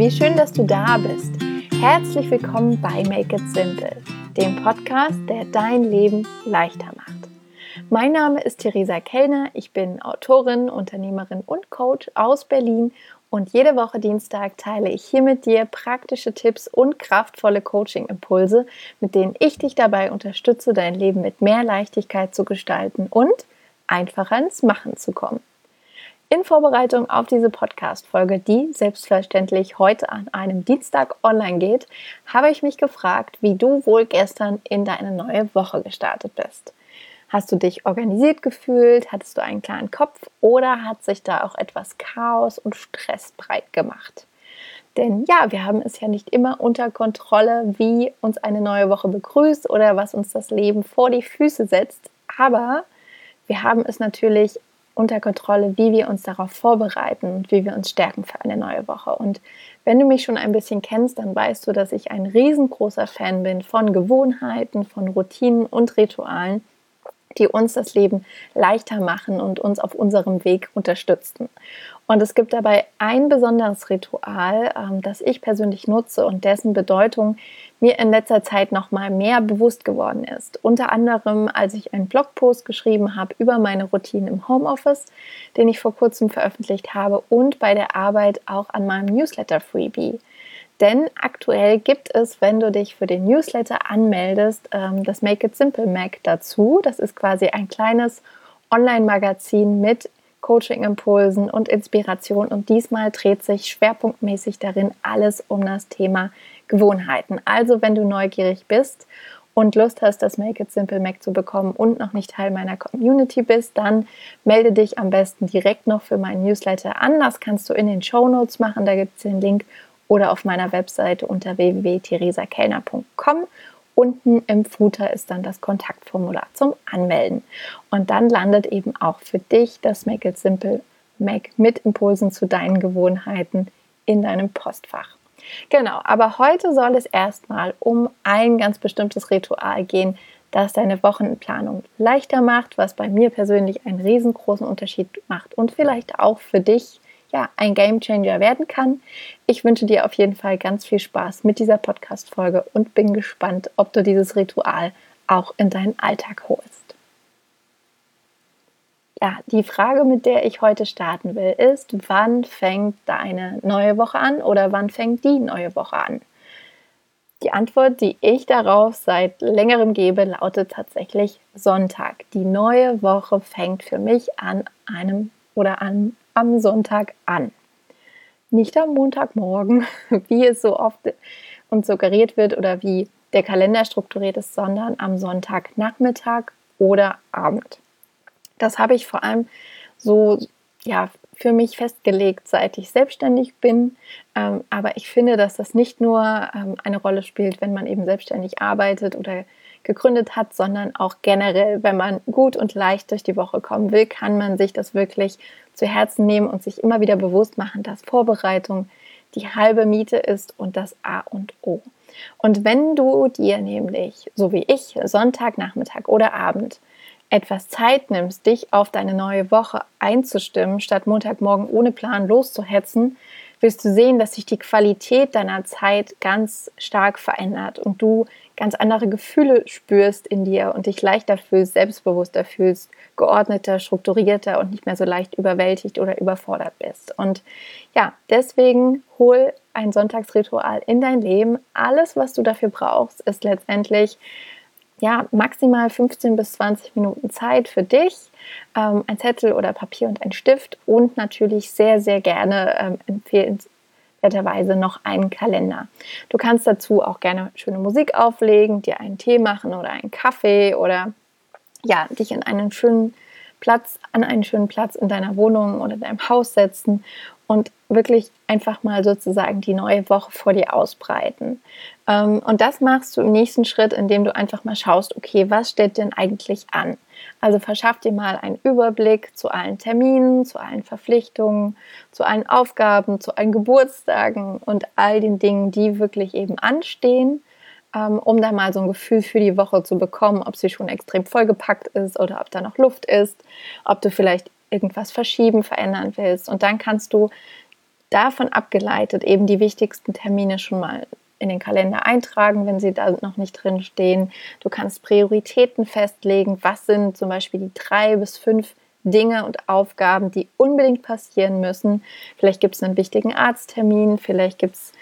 Wie schön, dass du da bist. Herzlich willkommen bei Make It Simple, dem Podcast, der dein Leben leichter macht. Mein Name ist Theresa Kellner, ich bin Autorin, Unternehmerin und Coach aus Berlin und jede Woche Dienstag teile ich hier mit dir praktische Tipps und kraftvolle Coaching-Impulse, mit denen ich dich dabei unterstütze, dein Leben mit mehr Leichtigkeit zu gestalten und einfacher ins Machen zu kommen. In Vorbereitung auf diese Podcast-Folge, die selbstverständlich heute an einem Dienstag online geht, habe ich mich gefragt, wie du wohl gestern in deine neue Woche gestartet bist. Hast du dich organisiert gefühlt? Hattest du einen klaren Kopf? Oder hat sich da auch etwas Chaos und Stress breit gemacht? Denn ja, wir haben es ja nicht immer unter Kontrolle, wie uns eine neue Woche begrüßt oder was uns das Leben vor die Füße setzt. Aber wir haben es natürlich unter Kontrolle, wie wir uns darauf vorbereiten und wie wir uns stärken für eine neue Woche. Und wenn du mich schon ein bisschen kennst, dann weißt du, dass ich ein riesengroßer Fan bin von Gewohnheiten, von Routinen und Ritualen, die uns das Leben leichter machen und uns auf unserem Weg unterstützen. Und es gibt dabei ein besonderes Ritual, das ich persönlich nutze und dessen Bedeutung mir in letzter Zeit noch mal mehr bewusst geworden ist. Unter anderem, als ich einen Blogpost geschrieben habe über meine Routinen im Homeoffice, den ich vor kurzem veröffentlicht habe, und bei der Arbeit auch an meinem Newsletter-Freebie. Denn aktuell gibt es, wenn du dich für den Newsletter anmeldest, das Make It Simple Mag dazu. Das ist quasi ein kleines Online-Magazin mit Coaching-Impulsen und Inspiration. Und diesmal dreht sich schwerpunktmäßig darin alles um das Thema Gewohnheiten. Also wenn du neugierig bist und Lust hast, das Make It Simple Mag zu bekommen und noch nicht Teil meiner Community bist, dann melde dich am besten direkt noch für meinen Newsletter an. Das kannst du in den Shownotes machen, da gibt es den Link, oder auf meiner Webseite unter www.theresakellner.com. Unten im Footer ist dann das Kontaktformular zum Anmelden. Und dann landet eben auch für dich das Make It Simple Mag mit Impulsen zu deinen Gewohnheiten in deinem Postfach. Genau, aber heute soll es erstmal um ein ganz bestimmtes Ritual gehen, das deine Wochenplanung leichter macht, was bei mir persönlich einen riesengroßen Unterschied macht und vielleicht auch für dich ein Gamechanger werden kann. Ich wünsche dir auf jeden Fall ganz viel Spaß mit dieser Podcast-Folge und bin gespannt, ob du dieses Ritual auch in deinen Alltag holst. Ja, die Frage, mit der ich heute starten will, ist: Wann fängt deine neue Woche an oder wann fängt die neue Woche an? Die Antwort, die ich darauf seit längerem gebe, lautet tatsächlich Sonntag. Die neue Woche fängt für mich am Sonntag an. Nicht am Montagmorgen, wie es so oft uns suggeriert wird oder wie der Kalender strukturiert ist, sondern am Sonntagnachmittag oder Abend. Das habe ich vor allem so für mich festgelegt, seit ich selbstständig bin. Aber ich finde, dass das nicht nur eine Rolle spielt, wenn man eben selbstständig arbeitet oder gegründet hat, sondern auch generell, wenn man gut und leicht durch die Woche kommen will, kann man sich das wirklich zu Herzen nehmen und sich immer wieder bewusst machen, dass Vorbereitung die halbe Miete ist und das A und O. Und wenn du dir nämlich, so wie ich, Sonntagnachmittag oder Abend etwas Zeit nimmst, dich auf deine neue Woche einzustimmen, statt Montagmorgen ohne Plan loszuhetzen, wirst du sehen, dass sich die Qualität deiner Zeit ganz stark verändert und du ganz andere Gefühle spürst in dir und dich leichter fühlst, selbstbewusster fühlst, geordneter, strukturierter und nicht mehr so leicht überwältigt oder überfordert bist. Und ja, deswegen hol ein Sonntagsritual in dein Leben. Alles, was du dafür brauchst, ist letztendlich maximal 15 bis 20 Minuten Zeit für dich, ein Zettel oder Papier und ein Stift und natürlich sehr, sehr gerne empfehlenswerterweise noch einen Kalender. Du kannst dazu auch gerne schöne Musik auflegen, dir einen Tee machen oder einen Kaffee oder dich an einen schönen Platz in deiner Wohnung oder deinem Haus setzen und wirklich einfach mal sozusagen die neue Woche vor dir ausbreiten. Und das machst du im nächsten Schritt, indem du einfach mal schaust, okay, was steht denn eigentlich an? Also verschaff dir mal einen Überblick zu allen Terminen, zu allen Verpflichtungen, zu allen Aufgaben, zu allen Geburtstagen und all den Dingen, die wirklich eben anstehen, um da mal so ein Gefühl für die Woche zu bekommen, ob sie schon extrem vollgepackt ist oder ob da noch Luft ist, ob du vielleicht irgendwas verschieben, verändern willst. Und dann kannst du davon abgeleitet eben die wichtigsten Termine schon mal in den Kalender eintragen, wenn sie da noch nicht drin stehen. Du kannst Prioritäten festlegen. Was sind zum Beispiel die 3 bis 5 Dinge und Aufgaben, die unbedingt passieren müssen? Vielleicht gibt es einen wichtigen Arzttermin, vielleicht gibt es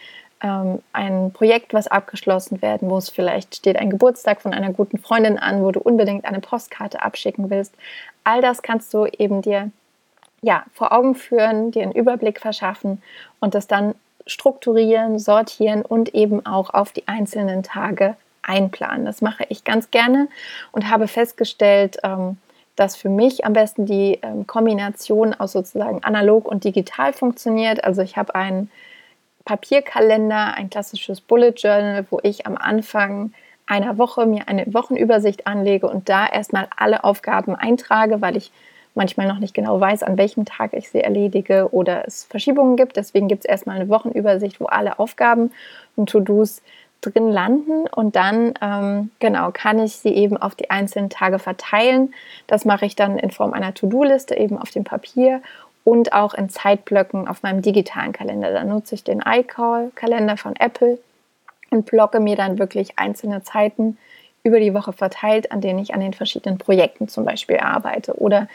ein Projekt, was abgeschlossen werden muss. Vielleicht steht ein Geburtstag von einer guten Freundin an, wo du unbedingt eine Postkarte abschicken willst. All das kannst du eben dir vor Augen führen, dir einen Überblick verschaffen und das dann strukturieren, sortieren und eben auch auf die einzelnen Tage einplanen. Das mache ich ganz gerne und habe festgestellt, dass für mich am besten die Kombination aus sozusagen analog und digital funktioniert. Also ich habe einen Papierkalender, ein klassisches Bullet Journal, wo ich am Anfang einer Woche mir eine Wochenübersicht anlege und da erstmal alle Aufgaben eintrage, weil ich manchmal noch nicht genau weiß, an welchem Tag ich sie erledige oder es Verschiebungen gibt. Deswegen gibt es erstmal eine Wochenübersicht, wo alle Aufgaben und To-Dos drin landen und dann kann ich sie eben auf die einzelnen Tage verteilen. Das mache ich dann in Form einer To-Do-Liste eben auf dem Papier und auch in Zeitblöcken auf meinem digitalen Kalender. Da nutze ich den iCal-Kalender von Apple und blocke mir dann wirklich einzelne Zeiten über die Woche verteilt, an denen ich an den verschiedenen Projekten zum Beispiel arbeite oder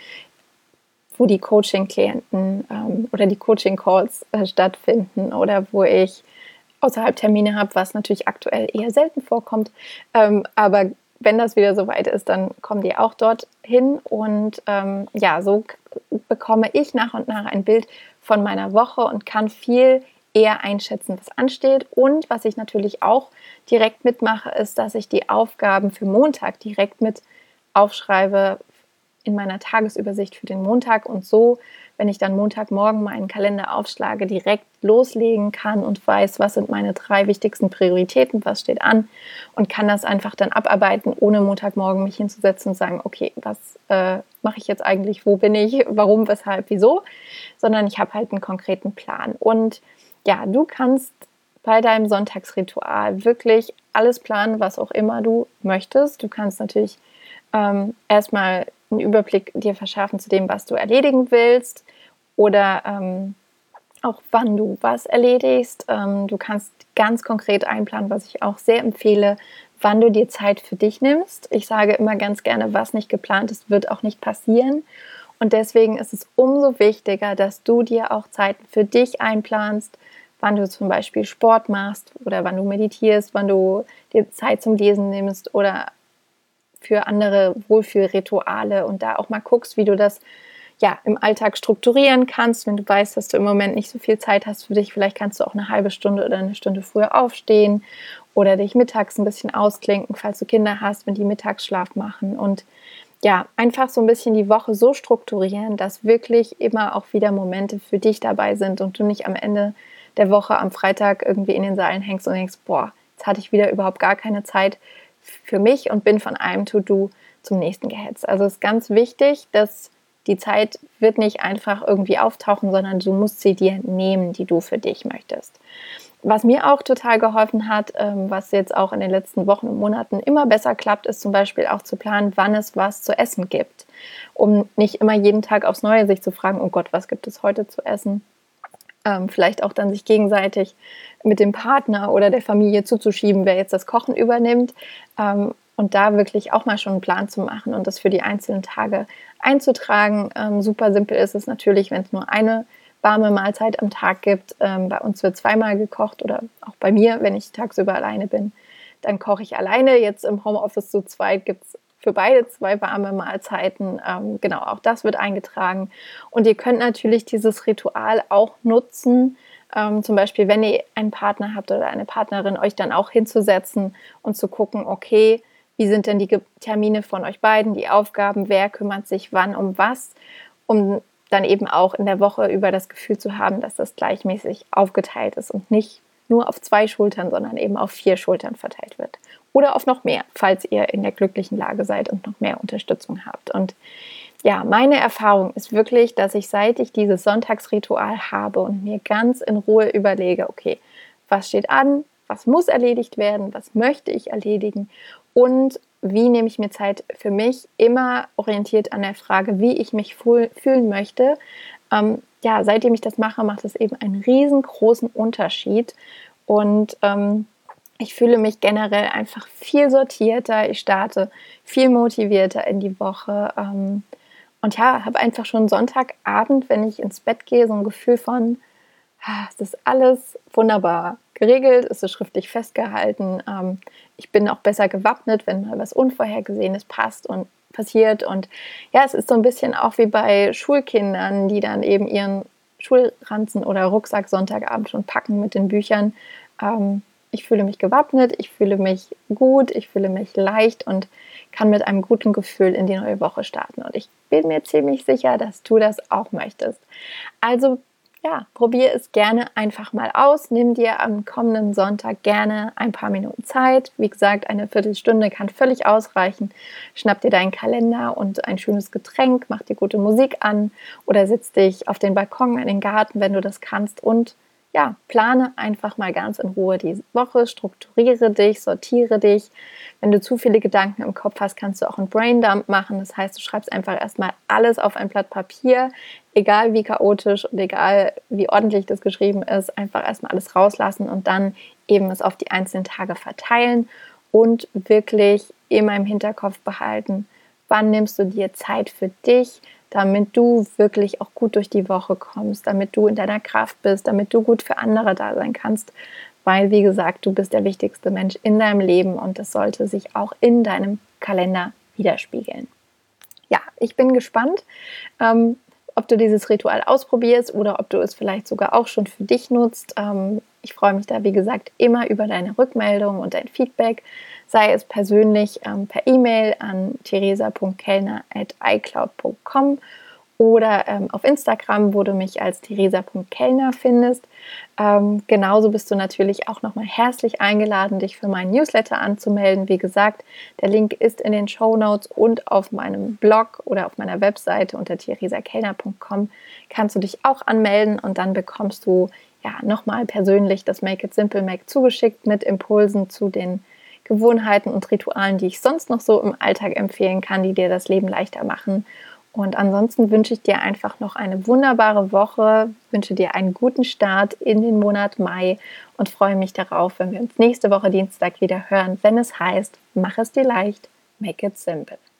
wo die Coaching-Klienten oder die Coaching-Calls stattfinden oder wo ich außerhalb Termine habe, was natürlich aktuell eher selten vorkommt. Aber wenn das wieder soweit ist, dann kommen die auch dort hin und so bekomme ich nach und nach ein Bild von meiner Woche und kann viel eher einschätzen, was ansteht. Und was ich natürlich auch direkt mitmache, ist, dass ich die Aufgaben für Montag direkt mit aufschreibe in meiner Tagesübersicht für den Montag und so, wenn ich dann Montagmorgen meinen Kalender aufschlage, direkt loslegen kann und weiß, was sind meine 3 wichtigsten Prioritäten, was steht an und kann das einfach dann abarbeiten, ohne Montagmorgen mich hinzusetzen und sagen, okay, was mache ich jetzt eigentlich, wo bin ich, warum, weshalb, wieso, sondern ich habe halt einen konkreten Plan. Und ja, du kannst bei deinem Sonntagsritual wirklich alles planen, was auch immer du möchtest. Du kannst natürlich erstmal einen Überblick dir verschaffen zu dem, was du erledigen willst oder auch wann du was erledigst. Du kannst ganz konkret einplanen, was ich auch sehr empfehle, wann du dir Zeit für dich nimmst. Ich sage immer ganz gerne, was nicht geplant ist, wird auch nicht passieren. Und deswegen ist es umso wichtiger, dass du dir auch Zeiten für dich einplanst, wann du zum Beispiel Sport machst oder wann du meditierst, wann du dir Zeit zum Lesen nimmst oder für andere Wohlfühlrituale und da auch mal guckst, wie du das im Alltag strukturieren kannst. Wenn du weißt, dass du im Moment nicht so viel Zeit hast für dich, vielleicht kannst du auch eine halbe Stunde oder eine Stunde früher aufstehen oder dich mittags ein bisschen ausklinken, falls du Kinder hast, wenn die Mittagsschlaf machen und einfach so ein bisschen die Woche so strukturieren, dass wirklich immer auch wieder Momente für dich dabei sind und du nicht am Ende der Woche am Freitag irgendwie in den Seilen hängst und denkst, boah, jetzt hatte ich wieder überhaupt gar keine Zeit für mich und bin von einem To-Do zum nächsten gehetzt. Also es ist ganz wichtig, dass die Zeit wird nicht einfach irgendwie auftauchen, sondern du musst sie dir nehmen, die du für dich möchtest. Was mir auch total geholfen hat, was jetzt auch in den letzten Wochen und Monaten immer besser klappt, ist zum Beispiel auch zu planen, wann es was zu essen gibt. Um nicht immer jeden Tag aufs Neue sich zu fragen, oh Gott, was gibt es heute zu essen? Vielleicht auch dann sich gegenseitig mit dem Partner oder der Familie zuzuschieben, wer jetzt das Kochen übernimmt. Und da wirklich auch mal schon einen Plan zu machen und das für die einzelnen Tage einzutragen. Super simpel ist es natürlich, wenn es nur eine warme Mahlzeit am Tag gibt. Bei uns wird zweimal gekocht oder auch bei mir, wenn ich tagsüber alleine bin, dann koche ich alleine. Jetzt im Homeoffice zu zweit gibt es für beide 2 warme Mahlzeiten. Auch das wird eingetragen. Und ihr könnt natürlich dieses Ritual auch nutzen, zum Beispiel, wenn ihr einen Partner habt oder eine Partnerin, euch dann auch hinzusetzen und zu gucken, okay, wie sind denn die Termine von euch beiden, die Aufgaben, wer kümmert sich wann um was, um dann eben auch in der Woche über das Gefühl zu haben, dass das gleichmäßig aufgeteilt ist und nicht nur auf 2 Schultern, sondern eben auf 4 Schultern verteilt wird. Oder auf noch mehr, falls ihr in der glücklichen Lage seid und noch mehr Unterstützung habt. Und ja, meine Erfahrung ist wirklich, dass ich, seit ich dieses Sonntagsritual habe und mir ganz in Ruhe überlege, okay, was steht an, was muss erledigt werden, was möchte ich erledigen und wie nehme ich mir Zeit für mich, immer orientiert an der Frage, wie ich mich fühlen möchte, ja, seitdem ich das mache, macht es eben einen riesengroßen Unterschied. Und ich fühle mich generell einfach viel sortierter. Ich starte viel motivierter in die Woche. Und ja, habe einfach schon Sonntagabend, wenn ich ins Bett gehe, so ein Gefühl von, es ist alles wunderbar geregelt, es ist schriftlich festgehalten. Ich bin auch besser gewappnet, wenn mal was Unvorhergesehenes passiert. Und ja, es ist so ein bisschen auch wie bei Schulkindern, die dann eben ihren Schulranzen oder Rucksack Sonntagabend schon packen mit den Büchern. Ich fühle mich gewappnet, ich fühle mich gut, ich fühle mich leicht und kann mit einem guten Gefühl in die neue Woche starten. Und ich bin mir ziemlich sicher, dass du das auch möchtest. Also ja, probier es gerne einfach mal aus. Nimm dir am kommenden Sonntag gerne ein paar Minuten Zeit. Wie gesagt, eine Viertelstunde kann völlig ausreichen. Schnapp dir deinen Kalender und ein schönes Getränk, mach dir gute Musik an oder setz dich auf den Balkon in den Garten, wenn du das kannst, und ja, plane einfach mal ganz in Ruhe die Woche, strukturiere dich, sortiere dich. Wenn du zu viele Gedanken im Kopf hast, kannst du auch einen Braindump machen. Das heißt, du schreibst einfach erstmal alles auf ein Blatt Papier, egal wie chaotisch und egal wie ordentlich das geschrieben ist, einfach erstmal alles rauslassen und dann eben es auf die einzelnen Tage verteilen und wirklich immer im Hinterkopf behalten, wann nimmst du dir Zeit für dich, damit du wirklich auch gut durch die Woche kommst, damit du in deiner Kraft bist, damit du gut für andere da sein kannst, weil, wie gesagt, du bist der wichtigste Mensch in deinem Leben und das sollte sich auch in deinem Kalender widerspiegeln. Ja, ich bin gespannt, ob du dieses Ritual ausprobierst oder ob du es vielleicht sogar auch schon für dich nutzt. Ich freue mich da, wie gesagt, immer über deine Rückmeldung und dein Feedback, sei es persönlich per E-Mail an theresa.kellner@icloud.com oder auf Instagram, wo du mich als theresa.kellner findest. Genauso bist du natürlich auch nochmal herzlich eingeladen, dich für meinen Newsletter anzumelden. Wie gesagt, der Link ist in den Shownotes und auf meinem Blog oder auf meiner Webseite unter theresakellner.com kannst du dich auch anmelden und dann bekommst du ja nochmal persönlich das Make It Simple Mac zugeschickt mit Impulsen zu den Gewohnheiten und Ritualen, die ich sonst noch so im Alltag empfehlen kann, die dir das Leben leichter machen. Und ansonsten wünsche ich dir einfach noch eine wunderbare Woche, wünsche dir einen guten Start in den Monat Mai und freue mich darauf, wenn wir uns nächste Woche Dienstag wieder hören, wenn es heißt, mach es dir leicht, make it simple.